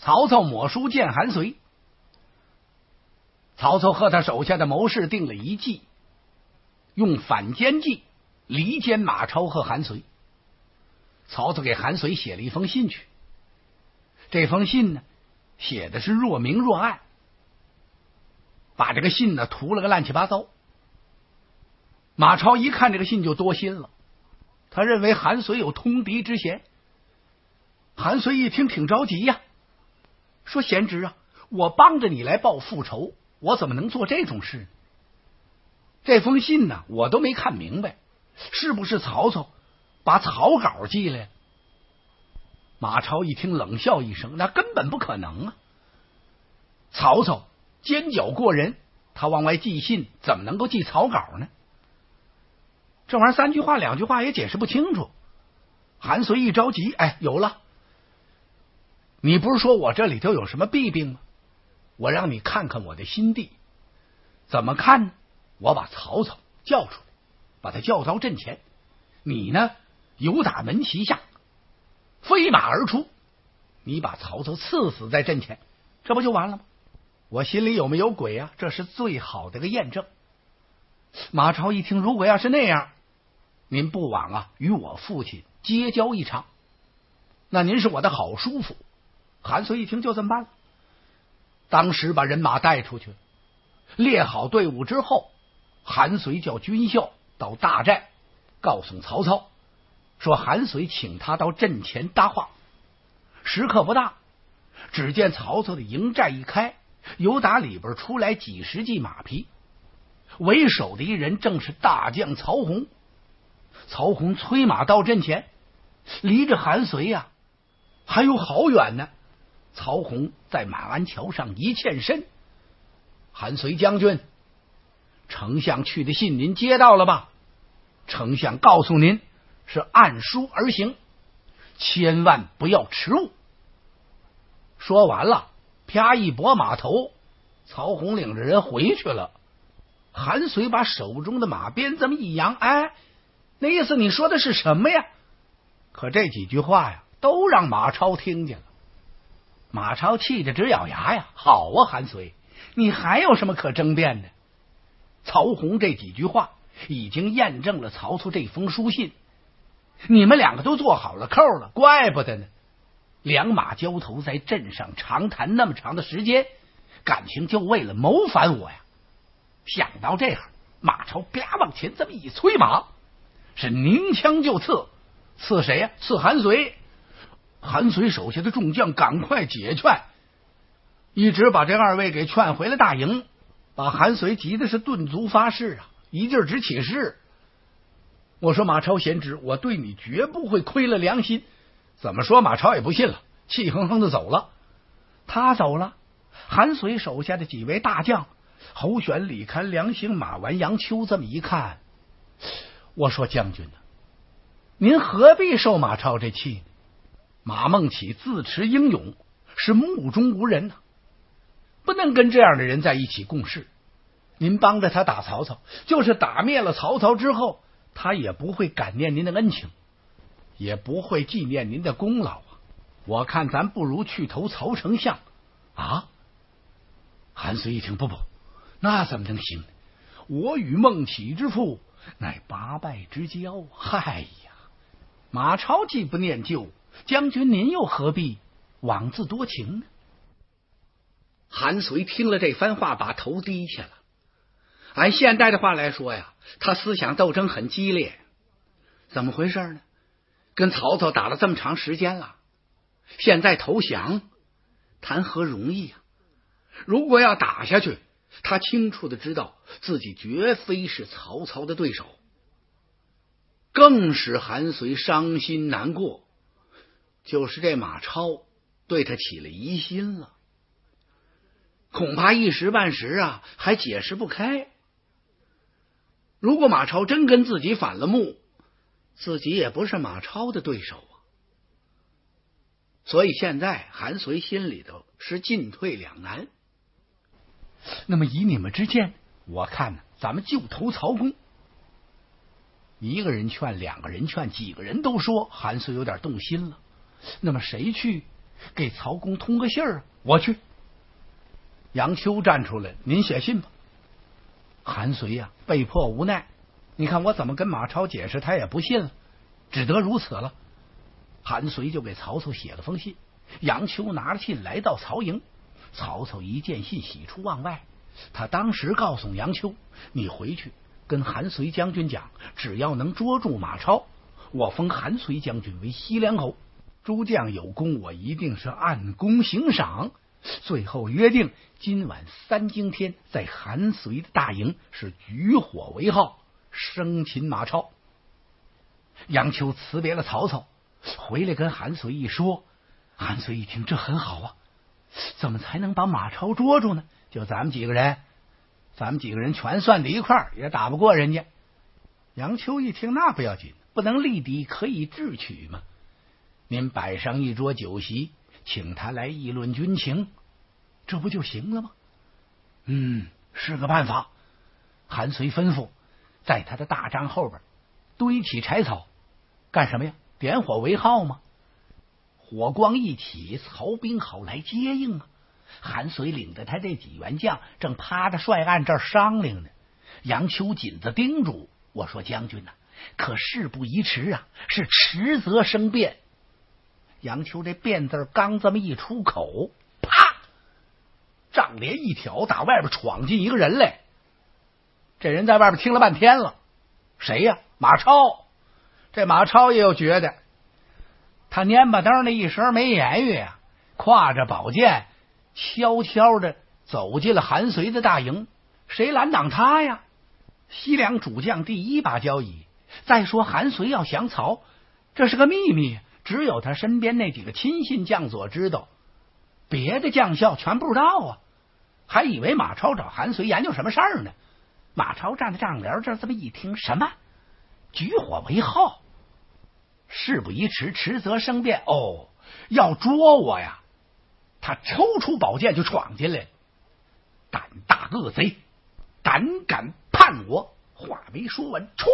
曹操抹书见韩遂。曹操和他手下的谋士定了一计，用反间计离间马超和韩遂。曹操给韩遂写了一封信去，这封信呢，写的是若明若暗，把这个信呢涂了个乱七八糟。马超一看这个信就多心了，他认为韩遂有通敌之嫌。韩遂一听挺着急呀，说贤侄啊，我帮着你来报复仇，我怎么能做这种事呢？这封信呢，我都没看明白，是不是曹操把草稿寄来？马超一听冷笑一声，那根本不可能啊！曹操奸狡过人，他往外寄信怎么能够寄草稿呢？这玩意儿三句话两句话也解释不清楚。韩遂一着急，哎，有了，你不是说我这里头有什么弊病吗？我让你看看我的心地。怎么看呢？我把曹操叫出来，把他叫到阵前，你呢由打门旗下飞马而出，你把曹操刺死在阵前，这不就完了吗？我心里有没有鬼啊？这是最好的个验证。马超一听，如果要是那样，您不枉与我父亲结交一场，那您是我的好叔父。韩遂一听，就这么办了。当时把人马带出去，列好队伍之后，韩遂叫军校到大寨告诉曹操，说韩遂请他到阵前搭话。时刻不大，只见曹操的营寨一开，由打里边出来几十骑马匹，为首的一人正是大将曹洪。曹洪催马到阵前，离着韩遂呀还有好远呢。曹洪在马鞍桥上一欠身，韩遂将军，丞相去的信您接到了吧？丞相告诉您是按书而行，千万不要迟误。说完了，啪一拨马头，曹洪领着人回去了。韩遂把手中的马鞭这么一扬，哎，那意思你说的是什么呀？可这几句话呀，都让马超听见了。马超气得直咬牙呀！好啊，韩遂，你还有什么可争辩的？曹洪这几句话已经验证了曹操这封书信，你们两个都做好了扣了，怪不得呢。两马交头在阵上长谈那么长的时间，感情就为了谋反我呀！想到这样，马超啪往前这么一催马，是拧枪就刺。刺谁呀？刺韩遂。韩遂手下的众将赶快解劝，一直把这二位给劝回了大营，把韩遂急的是顿足发誓啊，一劲儿直起誓。我说马超贤侄，我对你绝不会亏了良心。怎么说马超也不信了，气哼哼的走了。他走了，韩遂手下的几位大将侯选、李堪、梁兴、马完、杨秋这么一看，我说将军呢，您何必受马超这气呢？马孟起自持英勇，是目中无人呐，不能跟这样的人在一起共事。您帮着他打曹操，就是打灭了曹操之后，他也不会感念您的恩情，也不会纪念您的功劳啊。我看咱不如去投曹丞相啊！韩遂一听，不，那怎么能行呢？我与孟起之父乃八拜之交。嗨呀，马超既不念旧，将军您又何必枉自多情呢？韩遂听了这番话，把头低下了。按现代的话来说呀，他思想斗争很激烈。怎么回事呢？跟曹操打了这么长时间了，现在投降谈何容易啊！如果要打下去，他清楚的知道自己绝非是曹操的对手，更使韩遂伤心难过。就是这马超对他起了疑心了，恐怕一时半时还解释不开。如果马超真跟自己反了目，自己也不是马超的对手啊。所以现在韩遂心里头是进退两难。那么以你们之见，我看呢，咱们就投曹公。一个人劝，两个人劝，几个人都说韩遂有点动心了。那么谁去给曹公通个信儿啊！我去。杨秋站出来，您写信吧。韩遂呀，被迫无奈，你看我怎么跟马超解释，他也不信了，只得如此了。韩遂就给曹操写了封信，杨秋拿了信来到曹营，曹操一见信，喜出望外。他当时告诉杨秋，你回去跟韩遂将军讲，只要能捉住马超，我封韩遂将军为西凉侯，诸将有功，我一定是按功行赏。最后约定今晚3更天，在韩遂的大营是举火为号，生擒马超。杨秋辞别了曹操，回来跟韩遂一说，韩遂一听，这很好啊，怎么才能把马超捉住呢？就咱们几个人全算在一块儿，也打不过人家。杨秋一听，那不要紧，不能力敌，可以智取嘛。您摆上一桌酒席，请他来议论军情，这不就行了吗？是个办法。韩遂吩咐，在他的大帐后边堆起柴草，干什么呀？点火为号吗？火光一起，曹兵好来接应啊！韩遂领着他这几员将正趴着帅案这儿商量呢。杨秋紧着叮嘱，我说将军可事不宜迟啊，是迟则生变。杨秋这变字刚这么一出口，啪，帐帘一挑，打外边闯进一个人来。这人在外边听了半天了，谁呀？马超。这马超也有觉得，他蔫巴登的一声没言语啊，挎着宝剑悄悄的走进了韩遂的大营。谁拦挡他呀？西凉主将第一把交椅。再说韩遂要降曹，这是个秘密，只有他身边那几个亲信将佐知道，别的将校全不知道啊，还以为马超找韩遂研究什么事儿呢。马超站在帐帘这么一听，什么举火为号，事不宜迟，迟则生变。要捉我呀！他抽出宝剑就闯进来，胆大恶贼，胆敢叛我！话没说完，歘，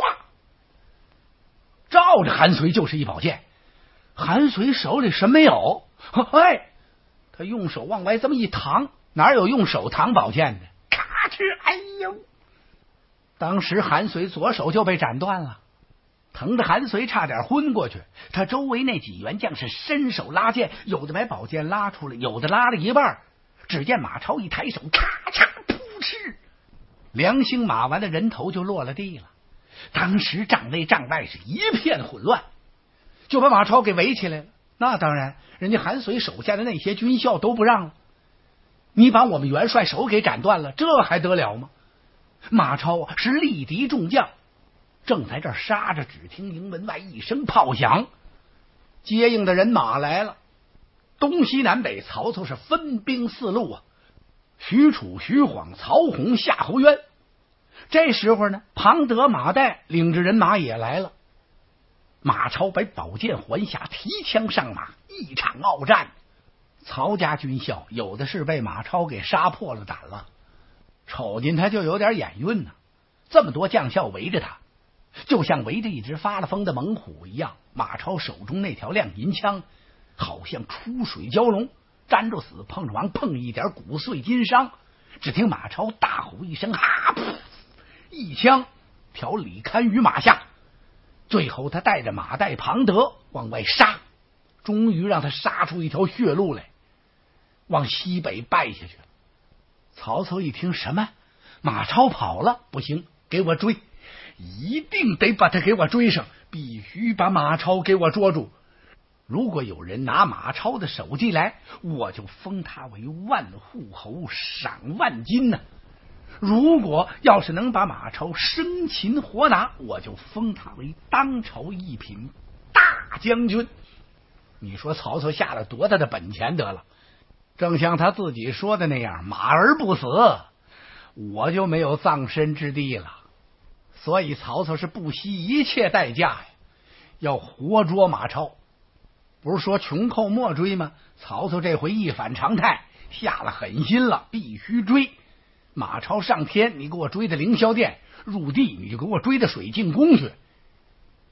照着韩遂就是一宝剑。韩遂手里什么没有？他用手往外这么一搪，哪有用手搪宝剑的？咔哧，哎呦！当时韩遂左手就被斩断了，疼得韩遂差点昏过去。他周围那几员将士伸手拉剑，有的把宝剑拉出来，有的拉了一半。只见马超一抬手，咔嚓扑哧，良兴马完的人头就落了地了。当时帐内帐外是一片混乱，就把马超给围起来了。那当然，人家韩遂手下的那些军校都不让了。你把我们元帅手给斩断了，这还得了吗？马超是力敌众将，正在这儿杀着，只听营门外一声炮响，接应的人马来了。东西南北，曹操是分兵4路啊，许褚、徐晃、曹洪、夏侯渊。这时候呢，庞德、马岱领着人马也来了。马超把宝剑还下，提枪上马，一场鏖战。曹家军校有的是被马超给杀破了胆了，瞅见他就有点眼晕呢。这么多将校围着他，就像围着一只发了疯的猛虎一样。马超手中那条亮银枪好像出水蛟龙，沾着死碰着亡，碰一点骨碎筋伤。只听马超大吼一声，哈噗，一枪挑李堪于马下。最后他带着马岱、庞德往外杀，终于让他杀出一条血路来，往西北败下去了。曹操一听，什么？马超跑了？不行，给我追，一定得把他给我追上，必须把马超给我捉住。如果有人拿马超的首级来，我就封他为万户侯，赏万金呢。如果要是能把马超生擒活拿，我就封他为当朝一品大将军。你说曹操下了多大的本钱得了？正像他自己说的那样，马儿不死，我就没有葬身之地了。所以曹操是不惜一切代价呀，要活捉马超。不是说穷寇莫追吗？曹操这回一反常态，下了狠心了，必须追。马超上天，你给我追到凌霄殿；入地，你就给我追到水镜宫去。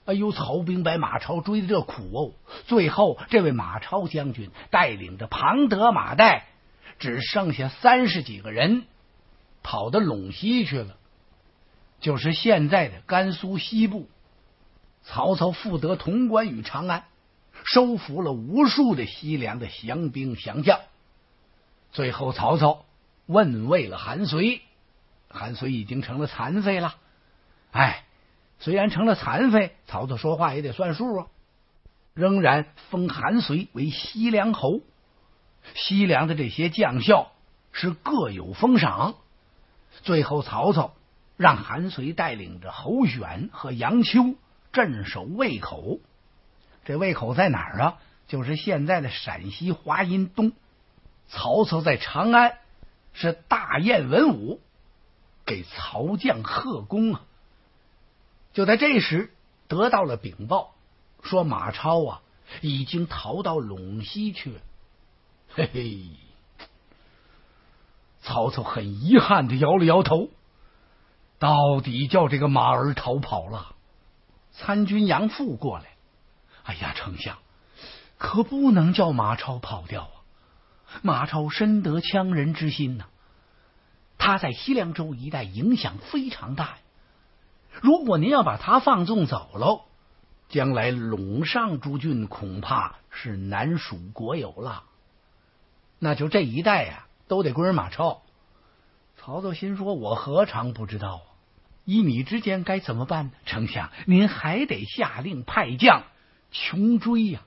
哎呦，曹兵把马超追得这苦哦！最后，这位马超将军带领着庞德、马岱，只剩下30几个人，跑到陇西去了，就是现在的甘肃西部。曹操复得潼关与长安，收服了无数的西凉的降兵降将。最后，曹操问慰了韩遂，韩遂已经成了残废了。虽然成了残废，曹操说话也得算数啊，仍然封韩遂为西凉侯。西凉的这些将校是各有封赏。最后，曹操让韩遂带领着侯选和杨秋镇守渭口。这渭口在哪儿啊？就是现在的陕西华阴东。曹操在长安是大宴文武，给曹将贺功啊。就在这时，得到了禀报，说马超啊已经逃到陇西去了。嘿嘿，曹操很遗憾的摇了摇头，到底叫这个马儿逃跑了。参军杨阜过来，哎呀，丞相，可不能叫马超跑掉啊！马超深得羌人之心呐，他在西凉州一带影响非常大呀。如果您要把他放纵走喽，将来陇上诸郡恐怕是难属国有了。那就这一带呀，都得归人马超。曹操心说，我何尝不知道啊？依你之见该怎么办呢？丞相，您还得下令派将穷追呀。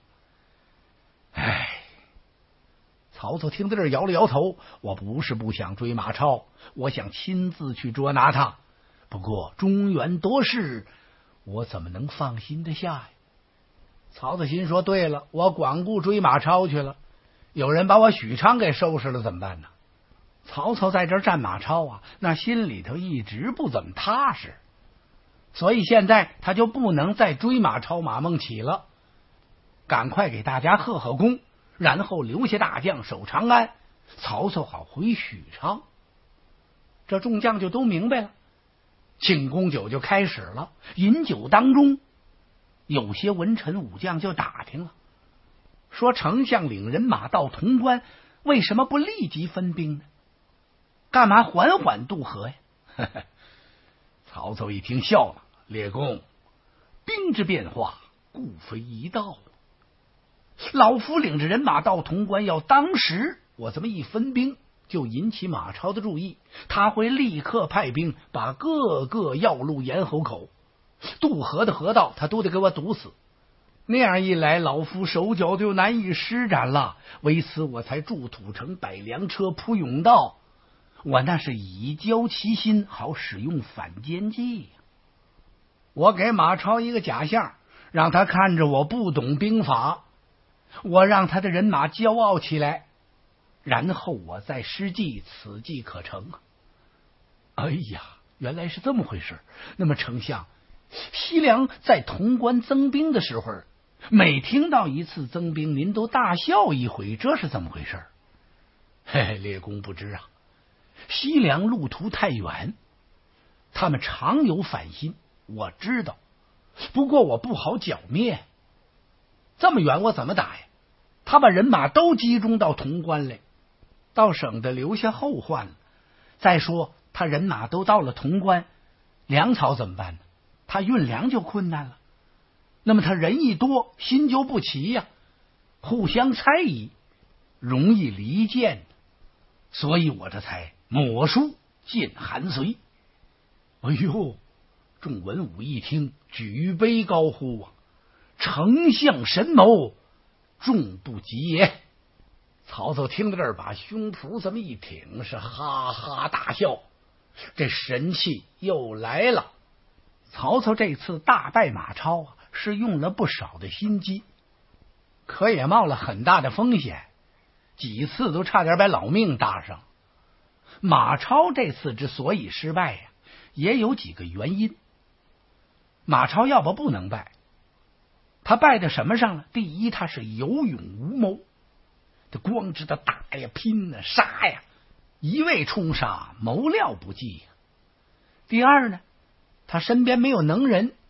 曹操听到这儿摇了摇头，我不是不想追马超，我想亲自去捉拿他。不过中原多事，我怎么能放心得下呀？曹操心说，对了，我光顾追马超去了，有人把我许昌给收拾了怎么办呢？曹操在这儿战马超啊，那心里头一直不怎么踏实，所以现在他就不能再追马超马孟起了，赶快给大家贺贺功，然后留下大将守长安，曹操好回许昌。这众将就都明白了，庆功酒就开始了。饮酒当中，有些文臣武将就打听了，说丞相领人马到潼关，为什么不立即分兵呢？干嘛缓缓渡河呀？曹操一听笑了，列公，兵之变化，故非一道。老夫领着人马到潼关，要当时我这么一分兵，就引起马超的注意，他会立刻派兵把各个要路咽喉口、渡河的河道他都得给我堵死。那样一来，老夫手脚就难以施展了。为此我才筑土城、摆粮车、铺甬道，我那是以交其心，好使用反间计呀。我给马超一个假象，让他看着我不懂兵法，我让他的人马骄傲起来，然后我再施计，此计可成啊！哎呀，原来是这么回事。那么丞相，西凉在潼关增兵的时候，每听到一次增兵，您都大笑一回，这是怎么回事？列公不知啊，西凉路途太远，他们常有反心，我知道，不过我不好剿灭。这么远我怎么打呀？他把人马都集中到潼关来，倒省得留下后患了。再说他人马都到了潼关，粮草怎么办呢？他运粮就困难了。那么他人一多，心就不齐呀，互相猜疑，容易离间。所以我这才抹书进韩遂。哎呦，众文武一听，举杯高呼啊！丞相神谋，众不及也。曹操听到这儿，把胸脯这么一挺，是哈哈大笑。这神气又来了。曹操这次大败马超啊，是用了不少的心机，可也冒了很大的风险，几次都差点把老命搭上。马超这次之所以失败呀，也有几个原因。马超要不能败，他败在什么上了？第一，他是有勇无谋，他光知道打呀、拼呀、杀呀，一味冲杀，谋料不济呀。第二呢，他身边没有能人，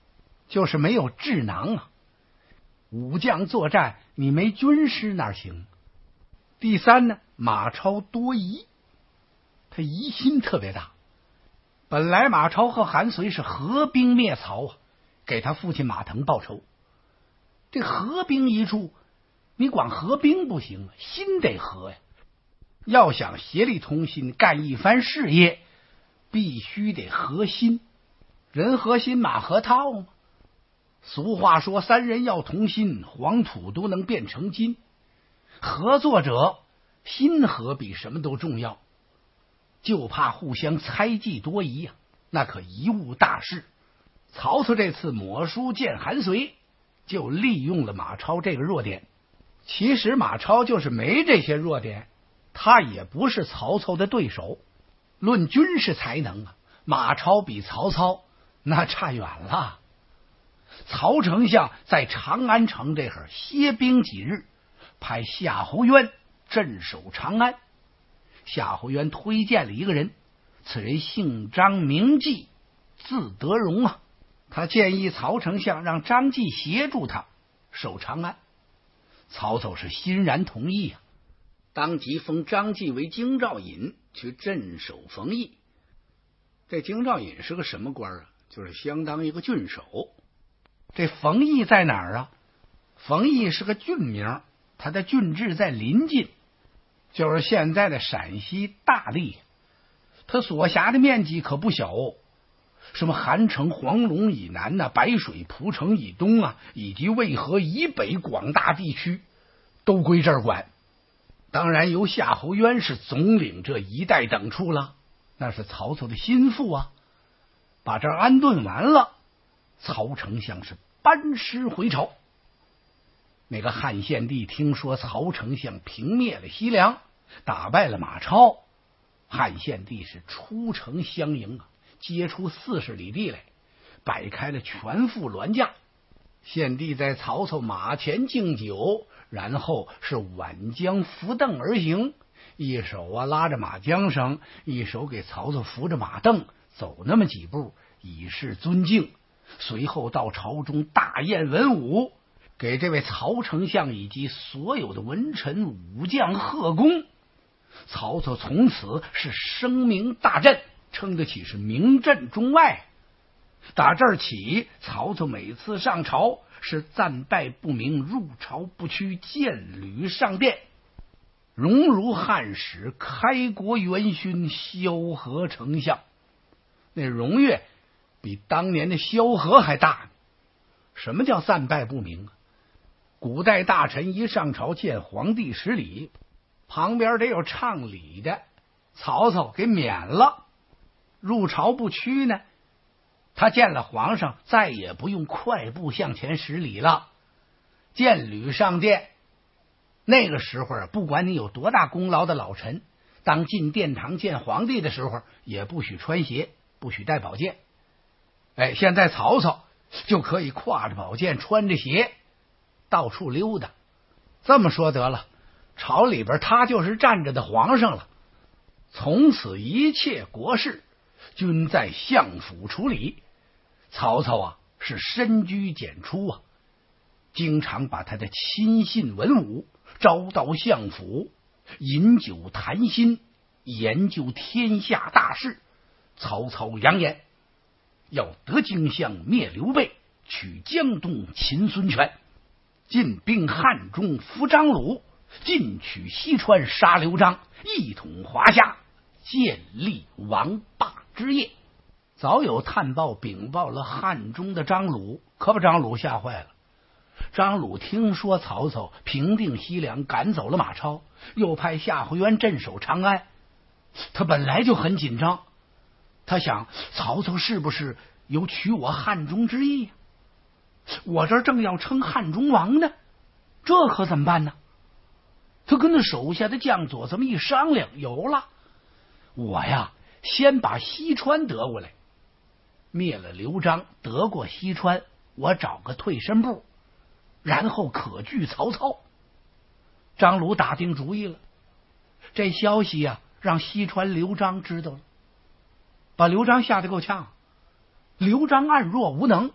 就是没有智囊啊。武将作战，你没军师哪行？第三呢，马超多疑，他疑心特别大。本来马超和韩遂是合兵灭曹啊，给他父亲马腾报仇。这合兵一处，你光合兵不行，心得合呀。要想协力同心干一番事业，必须得合心。人合心，马合套嘛。俗话说，三人要同心，黄土都能变成金。合作者心合比什么都重要，就怕互相猜忌多疑啊，那可贻误大事。曹操这次抹书见韩遂，就利用了马超这个弱点。其实马超就是没这些弱点，他也不是曹操的对手。论军事才能啊，马超比曹操那差远了。曹丞相在长安城这会儿歇兵几日，派夏侯渊镇守长安。夏侯渊推荐了一个人，此人姓张名纪，字德荣啊。他建议曹丞相让张继协助他守长安。曹操是欣然同意啊，当即封张继为京兆尹，去镇守冯邑。这京兆尹是个什么官啊？就是相当一个郡守。这冯邑在哪儿啊？冯邑是个郡名，它的郡治在临近，就是现在的陕西大荔。它所辖的面积可不小哦，什么韩城、黄龙以南呐、白水、蒲城以东啊，以及渭河以北广大地区都归这儿管。当然由夏侯渊是总领这一带等处了，那是曹操的心腹啊。把这儿安顿完了，曹丞相是班师回朝。那个汉献帝听说曹丞相平灭了西凉，打败了马超，汉献帝是出城相迎啊，接出40里地来，摆开了全副銮驾。献帝在曹操马前敬酒，然后是挽将扶凳而行，一手拉着马缰绳，一手给曹操扶着马凳，走那么几步以示尊敬。随后到朝中大宴文武，给这位曹丞相以及所有的文臣武将贺功。曹操从此是声名大振，称得起是名震中外。打这儿起，曹操每次上朝是战败不明，入朝不趋，见履上殿，荣如汉使开国元勋萧何丞相。那荣誉比当年的萧何还大。什么叫战败不明啊？古代大臣一上朝见皇帝施礼，旁边得有唱礼的，曹操给免了。入朝不趋呢，他见了皇上再也不用快步向前施礼了，见履上殿。那个时候不管你有多大功劳的老臣，当进殿堂见皇帝的时候也不许穿鞋，不许带宝剑。现在曹操就可以挎着宝剑，穿着鞋到处溜达。这么说得了，朝里边他就是站着的皇上了。从此一切国事均在相府处理。曹操啊是深居简出啊，经常把他的亲信文武招到相府，饮酒谈心，研究天下大事。曹操扬言要得荆襄灭刘备，取江东擒孙权，进兵汉中扶张鲁，进取西川杀刘璋，一统华夏，建立王霸之业。早有探报禀报了汉中的张鲁，可把张鲁吓坏了。张鲁听说曹操平定西凉，赶走了马超，又派夏侯渊镇守长安，他本来就很紧张。他想，曹操是不是有取我汉中之意？我这正要称汉中王呢，这可怎么办呢？他跟他手下的将佐这么一商量，有了，我呀先把西川得过来，灭了刘璋，得过西川，我找个退身步，然后可拒曹操。张鲁打定主意了，这消息呀让西川刘璋知道了，把刘璋吓得够呛。刘璋暗弱无能，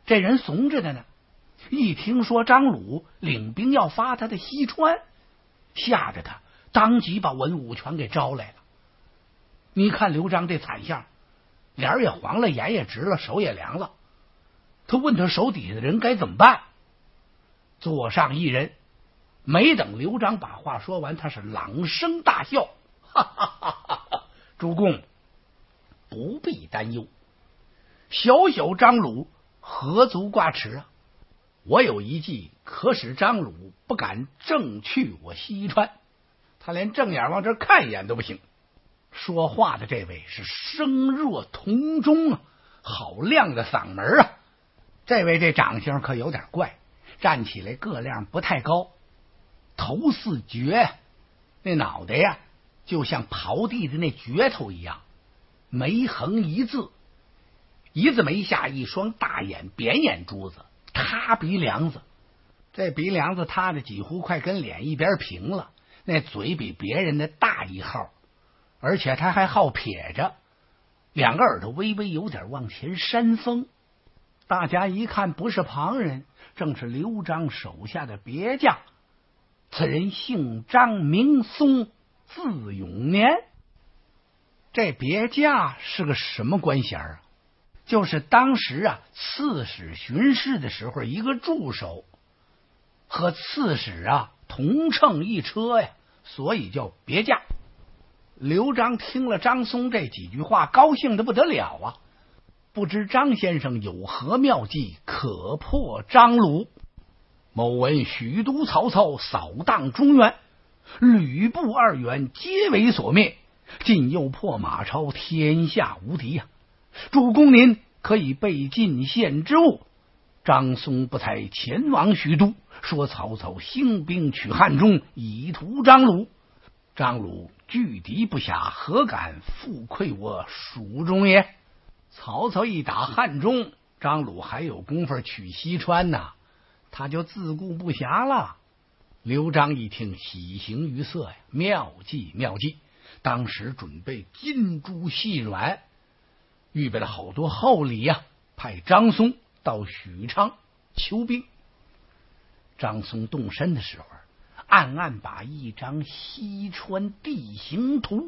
这人怂着的呢，一听说张鲁领兵要发他的西川，吓得他当即把文武全给招来了。你看刘璋这惨相，脸也黄了，眼也直了，手也凉了。他问他手底下的人该怎么办。座上一人没等刘璋把话说完，他是朗声大笑，哈哈哈哈！主公不必担忧，小小张鲁何足挂齿啊！我有一计，可使张鲁不敢正去我西川，他连正眼往这看一眼都不行。说话的这位是声若铜钟啊，好亮的嗓门啊！这位这长相可有点怪，站起来个量不太高，头似橛，那脑袋呀就像刨地的那镢头一样，眉横一字，一字眉下一双大眼扁眼珠子，塌鼻梁子，这鼻梁子塌的几乎快跟脸一边平了，那嘴比别人的大一号，而且他还好撇着，两个耳朵微微有点往前扇风。大家一看不是旁人，正是刘璋手下的别将，此人姓张名松，字永年。这别驾是个什么官衔啊？就是当时刺史巡视的时候一个助手，和刺史同乘一车呀，所以叫别驾。刘璋听了张松这几句话，高兴得不得了啊！不知张先生有何妙计，可破张鲁？某闻许都曹操扫荡中原，吕布二袁皆为所灭，今又破马超，天下无敌呀！主公您可以备进献之物。张松不才前往许都，说曹操兴兵取汉中，以图张鲁。张鲁拒敌不暇，何敢复溃我蜀中也？曹操一打汉中，张鲁还有功夫取西川呢，他就自顾不暇了。刘璋一听，喜形于色呀，妙计妙计！当时准备金珠细软，预备了好多厚礼呀，派张松到许昌求兵。张松动身的时候，暗暗把一张西川地形图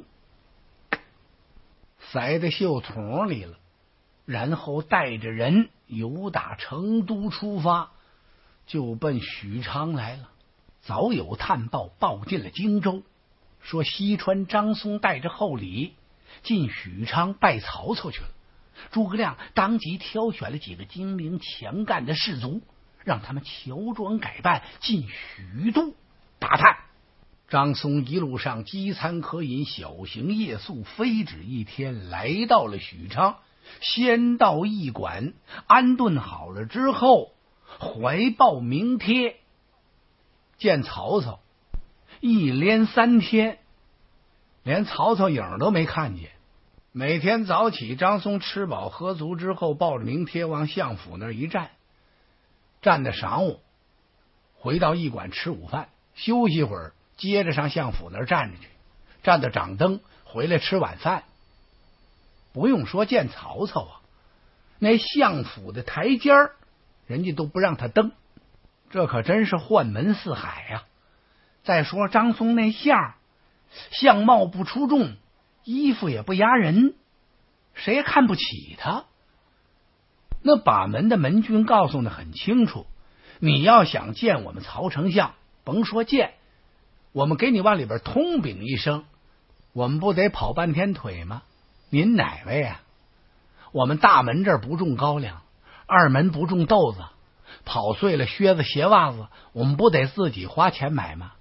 塞在袖筒里了，然后带着人由打成都出发，就奔许昌来了。早有探报报进了荆州，说西川张松带着厚礼进许昌拜曹操去了。诸葛亮当即挑选了几个精明强干的士卒，让他们乔装改扮进许都打探。张松一路上饥餐渴饮，小行夜宿，非止一天，来到了许昌。先到驿馆安顿好了之后，怀抱名帖见曹操，一连3天连曹操影都没看见。每天早起，张松吃饱喝足之后，抱着名帖往相府那儿一站，站到晌午，回到驿馆吃午饭，休息一会儿，接着上相府那儿站着去，站到掌灯，回来吃晚饭。不用说见曹操那相府的台阶儿人家都不让他登，这可真是宦门四海呀！再说张松那相貌不出众，衣服也不压人，谁也看不起他。那把门的门军告诉的很清楚，你要想见我们曹丞相，甭说见，我们给你往里边通禀一声，我们不得跑半天腿吗？您哪位啊？我们大门这儿不种高粱，二门不种豆子，跑碎了靴子鞋袜子，我们不得自己花钱买吗？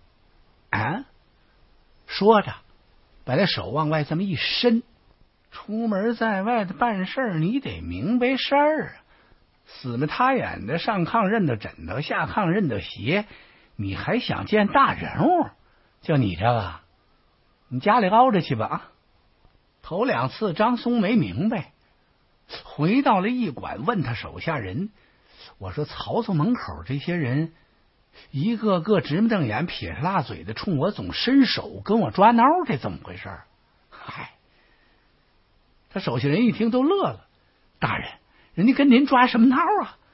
说着把那手往外这么一伸，出门在外的办事儿，你得明白事儿啊！死么塌眼的，上炕认到枕头，下炕认到鞋，你还想见大人物？就你这个，你家里熬着去吧！头2次张松没明白，回到了驿馆，问他手下人，我说曹操门口这些人一个个直目瞪眼，撇着辣嘴的，冲我总伸手跟我抓挠，这怎么回事？嗨，他手下人一听都乐了，大人，人家跟您抓什么挠啊？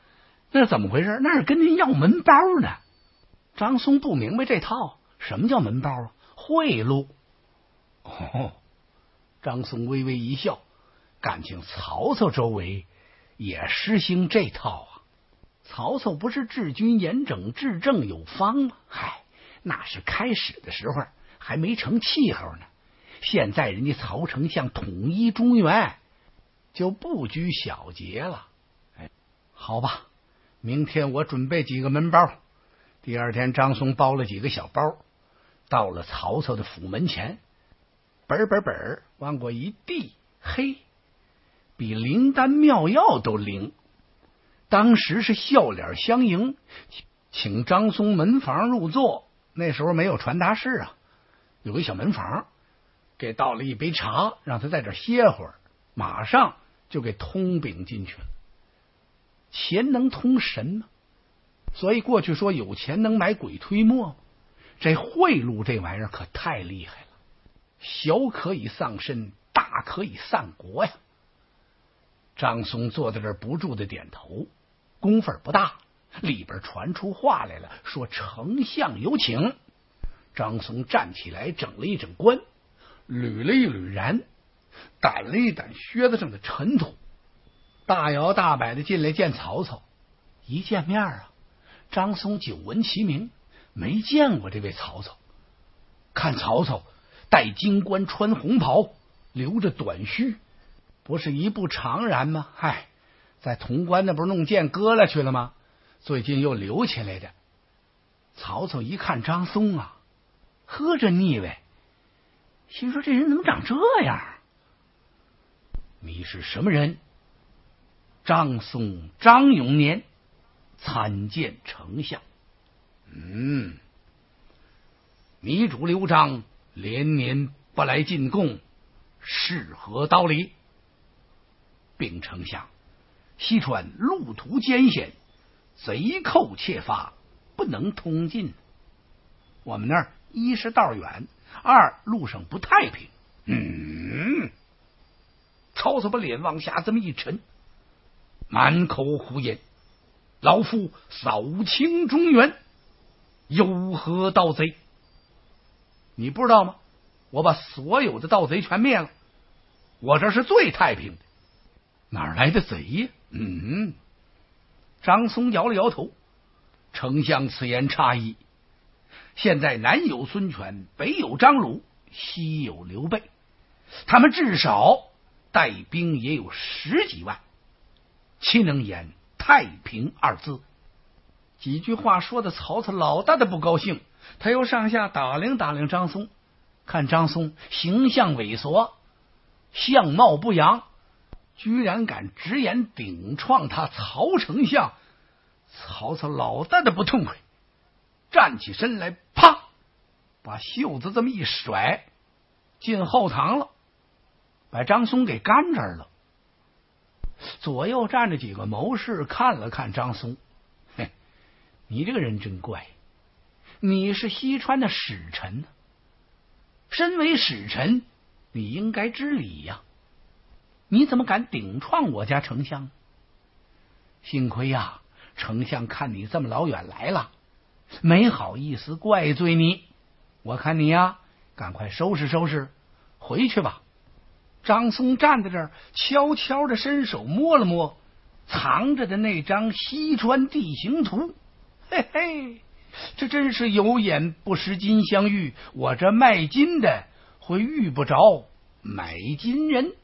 那是怎么回事？那是跟您要门包呢。张松不明白这套，什么叫门包啊？贿赂。哦，张松微微一笑，感情曹操周围也实行这套啊。曹操不是治军严整、治政有方吗？嗨，那是开始的时候还没成气候呢。现在人家曹丞相统一中原，就不拘小节了。好吧，明天我准备几个门包。第二天，张松包了几个小包，到了曹操的府门前，本往过一递，嘿，比灵丹妙药都灵。当时是笑脸相迎，请张松门房入座。那时候没有传达室啊，有个小门房，给倒了一杯茶，让他在这歇会儿，马上就给通禀进去了。钱能通神吗？所以过去说有钱能买鬼推磨，这贿赂这玩意儿可太厉害了，小可以丧身，大可以散国呀。张松坐在这儿不住的点头，功夫不大，里边传出话来了，说丞相有请。张松站起来，整了一整冠，捋了一捋髯，掸了一掸靴子上的尘土，大摇大摆的进来见曹操。一见面啊，张松久闻其名，没见过这位曹操。看曹操戴金冠，穿红袍，留着短须，不是一步长髯吗？嗨，在潼关那不是弄剑割了去了吗？最近又留起来的。曹操一看张松啊，喝着腻味，心说这人怎么长这样？你是什么人？张松，张永年，参见丞相。糜主刘璋连年不来进贡，是何道理？禀丞相，西川路途艰险，贼寇窃发，不能通进。我们那儿一是道远，二路上不太平。曹操把脸往下这么一沉，满口胡言。老夫扫清中原，有何盗贼？你不知道吗？我把所有的盗贼全灭了，我这是最太平的，哪来的贼呀？张松摇了摇头，丞相此言差矣。现在南有孙权，北有张鲁，西有刘备，他们至少带兵也有10几万，岂能言太平二字？几句话说的曹操老大的不高兴，他又上下打量打量张松，看张松形象猥琐，相貌不扬，居然敢直言顶撞他曹丞相，曹操老大的不痛快，站起身来，啪，把袖子这么一甩，进后堂了，把张松给干这儿了。左右站着几个谋士，看了看张松，你这个人真怪，你是西川的使臣，身为使臣，你应该知礼呀，你怎么敢顶撞我家丞相？幸亏呀，丞相看你这么老远来了，没好意思怪罪你。我看你呀，赶快收拾收拾，回去吧。张松站在这儿，悄悄的伸手摸了摸藏着的那张西川地形图。嘿嘿，这真是有眼不识金镶玉，我这卖金的会遇不着买金人。